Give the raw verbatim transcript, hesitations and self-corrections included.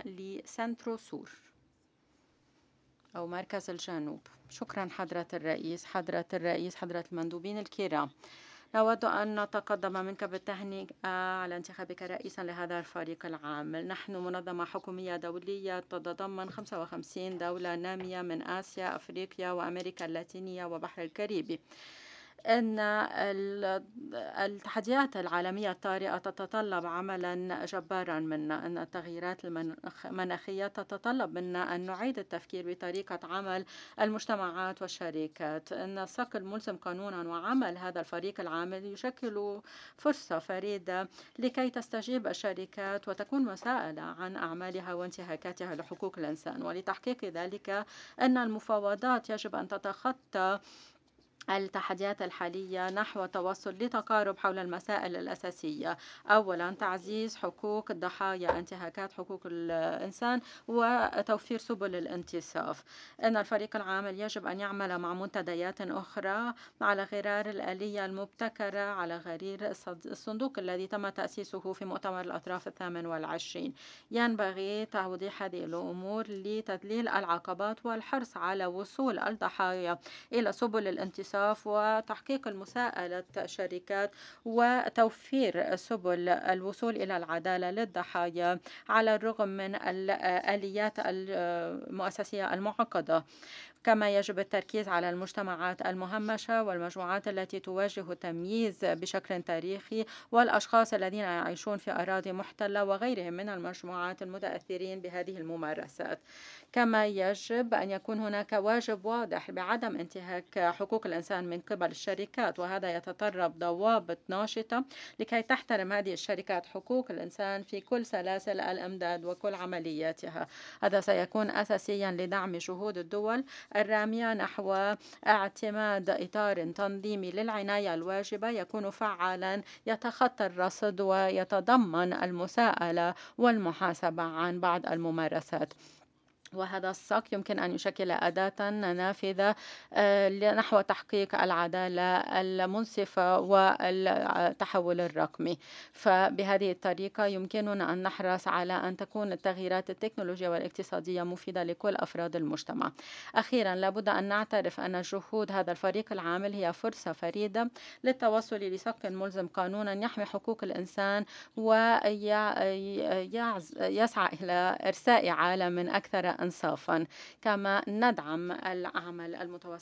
لسنتروسور أو مركز الجنوب. شكرا حضرة الرئيس، حضرة الرئيس، حضرة المندوبين الكرام. نود أن نتقدم منك بالتهنئة على انتخابك رئيسا لهذا الفريق العام. نحن منظمة حكومية دولية تتضمن خمسة وخمسين دولة نامية من آسيا، أفريقيا، وأمريكا اللاتينية وبحر الكاريبي. أن ال- التحديات العالمية الطارئة تتطلب عملا جبارا منا، أن التغييرات المناخ- المناخية تتطلب منا أن نعيد التفكير بطريقة عمل المجتمعات والشركات، أن الصك الملزم قانونا وعمل هذا الفريق العامل يشكل فرصة فريدة لكي تستجيب الشركات وتكون مساءلة عن أعمالها وانتهاكاتها لحقوق الإنسان. ولتحقيق ذلك أن المفاوضات يجب أن تتخطى التحديات الحالية نحو توصل لتقارب حول المسائل الأساسية. أولا، تعزيز حقوق الضحايا انتهاكات حقوق الإنسان وتوفير سبل الانتصاف. أن الفريق العامل يجب أن يعمل مع منتديات أخرى على غرار الآلية المبتكرة، على غرير الصد- الصندوق الذي تم تأسيسه في مؤتمر الأطراف الثامن والعشرين. ينبغي توضيح هذه الأمور لتذليل العقبات والحرص على وصول الضحايا إلى سبل الانتصاف وتحقيق المساءلة الشركات وتوفير سبل الوصول إلى العدالة للضحايا على الرغم من الآليات المؤسسية المعقدة. كما يجب التركيز على المجتمعات المهمشة والمجموعات التي تواجه تمييز بشكل تاريخي، والأشخاص الذين يعيشون في أراضي محتلة وغيرهم من المجموعات المتأثرين بهذه الممارسات. كما يجب أن يكون هناك واجب واضح بعدم انتهاك حقوق الإنسان من قبل الشركات، وهذا يتطلب ضوابط ناشطة لكي تحترم هذه الشركات حقوق الإنسان في كل سلاسل الإمداد وكل عملياتها. هذا سيكون أساسيا لدعم جهود الدول الرامية نحو اعتماد إطار تنظيمي للعناية الواجبة يكون فعالا، يتخطى الرصد ويتضمن المساءلة والمحاسبة عن بعض الممارسات. وهذا الصك يمكن أن يشكل أداة نافذة آه، نحو تحقيق العدالة المنصفة والتحول الرقمي. فبهذه الطريقة يمكننا أن نحرص على أن تكون التغييرات التكنولوجية والاقتصادية مفيدة لكل أفراد المجتمع. أخيرا، لابد أن نعترف أن جهود هذا الفريق العامل هي فرصة فريدة للتوصل لصك ملزم قانونا يحمي حقوق الإنسان ويسعى إلى إرساء عالم أكثر إنصافا. كما ندعم العمل المتواصل